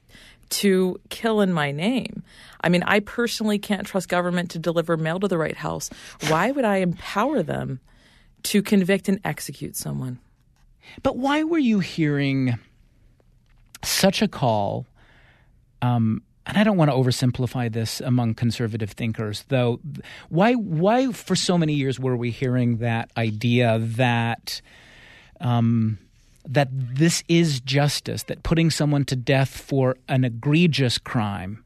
Speaker 7: to kill in my name. I mean, I personally can't trust government to deliver mail to the right house. Why would I empower them to convict and execute someone?
Speaker 1: But why were you hearing such a call, um, and I don't want to oversimplify this among conservative thinkers, though. Why, why for so many years were we hearing that idea that um, that this is justice, that putting someone to death for an egregious crime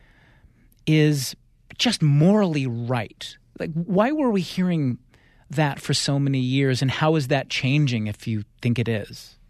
Speaker 1: is just morally right? Like, why were we hearing that for so many years, and how is that changing if you think it is?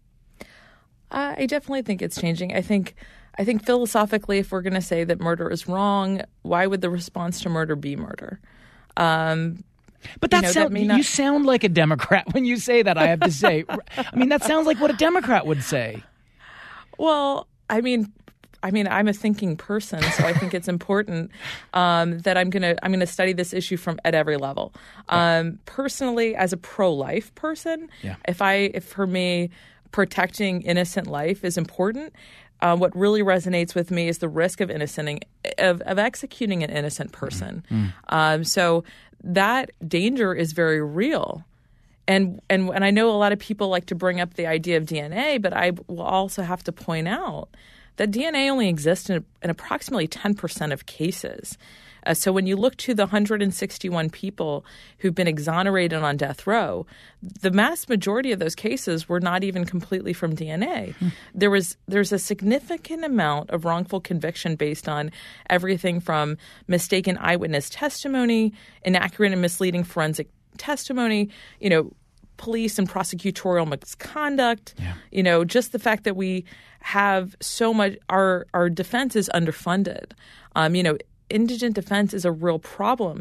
Speaker 7: Uh, I definitely think it's changing. I think I think philosophically, if we're going to say that murder is wrong, why would the response to murder be murder? Um,
Speaker 1: but that
Speaker 7: you know,
Speaker 1: sound,
Speaker 7: that may not...
Speaker 1: you sound like a Democrat when you say that, I have to say. I mean, that sounds like what a Democrat would say.
Speaker 7: Well, I mean, I mean, I'm a thinking person, so I think it's important um, that I'm gonna I'm gonna study this issue from at every level. Um, personally, as a pro-life person, yeah. if I if for me protecting innocent life is important. Uh, what really resonates with me is the risk of innocenting, of, of executing an innocent person. Mm. Um, so that danger is very real. And, and and I know a lot of people like to bring up the idea of D N A, but I will also have to point out that D N A only exists in, in approximately ten percent of cases. Uh, so when you look to the one hundred sixty-one people who've been exonerated on death row, the vast majority of those cases were not even completely from D N A. Hmm. There was there's a significant amount of wrongful conviction based on everything from mistaken eyewitness testimony, inaccurate and misleading forensic testimony, you know, police and prosecutorial misconduct, yeah. you know, just the fact that we have so much, our, our defense is underfunded. Um, you know, indigent defense is a real problem.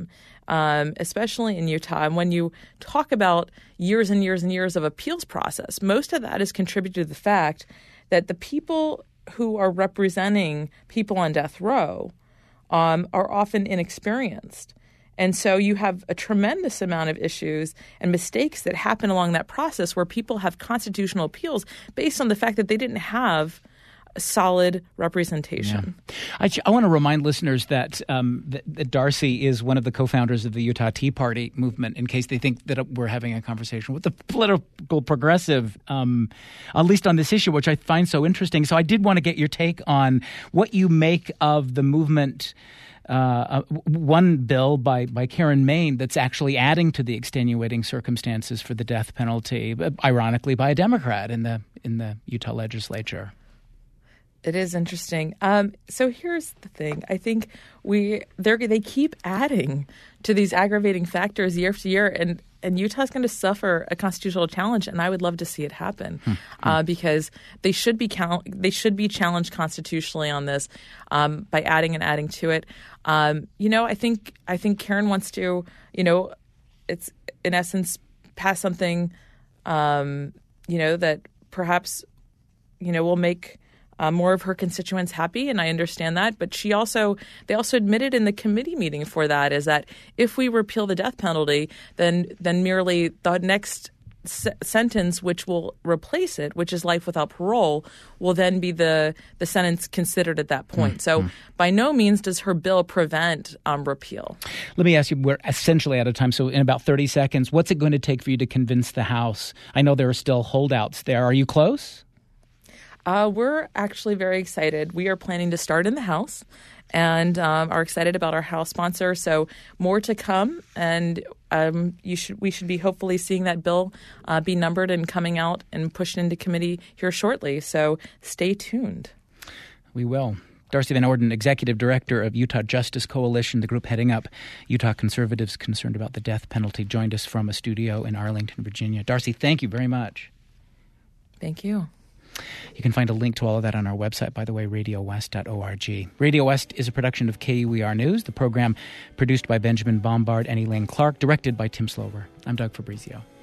Speaker 7: um, especially in Utah. And when you talk about years and years and years of appeals process, most of that is contributed to the fact that the people who are representing people on death row um, are often inexperienced. And so you have a tremendous amount of issues and mistakes that happen along that process where people have constitutional appeals based on the fact that they didn't have solid representation.
Speaker 1: Yeah. I, I want to remind listeners that, um, that, that Darcy is one of the co-founders of the Utah Tea Party movement, in case they think that we're having a conversation with the political progressive, um, at least on this issue, which I find so interesting. So I did want to get your take on what you make of the movement. Uh, one bill by, by Karen Maine that's actually adding to the extenuating circumstances for the death penalty, ironically by a Democrat in the in the Utah legislature.
Speaker 7: It is interesting. Um, so here's the thing. I think we they they keep adding to these aggravating factors year after year, and, and Utah's going to suffer a constitutional challenge, and I would love to see it happen hmm. uh, because they should be count, they should be challenged constitutionally on this um, by adding and adding to it. Um, you know, I think I think Karen wants to, you know, it's in essence pass something, um, you know, that perhaps, you know, will make Uh, more of her constituents happy, and I understand that. But she also, they also admitted in the committee meeting for that is that if we repeal the death penalty, then then merely the next se- sentence, which will replace it, which is life without parole, will then be the the sentence considered at that point. Mm-hmm. So by no means does her bill prevent um, repeal.
Speaker 1: Let me ask you, we're essentially out of time, so in about thirty seconds, what's it going to take for you to convince the House? I know there are still holdouts there. Are you close?
Speaker 7: Uh, we're actually very excited. We are planning to start in the House and um, are excited about our House sponsor. So more to come, and um, you should we should be hopefully seeing that bill uh, be numbered and coming out and pushed into committee here shortly. So stay tuned.
Speaker 1: We will. Darcy Van Orden, Executive Director of Utah Justice Coalition, the group heading up Utah conservatives concerned about the death penalty, joined us from a studio in Arlington, Virginia. Darcy, thank you very much.
Speaker 7: Thank you.
Speaker 1: You can find a link to all of that on our website, by the way, radio west dot org. Radio West is a production of K U E R News, the program produced by Benjamin Bombard and Elaine Clark, directed by Tim Slover. I'm Doug Fabrizio.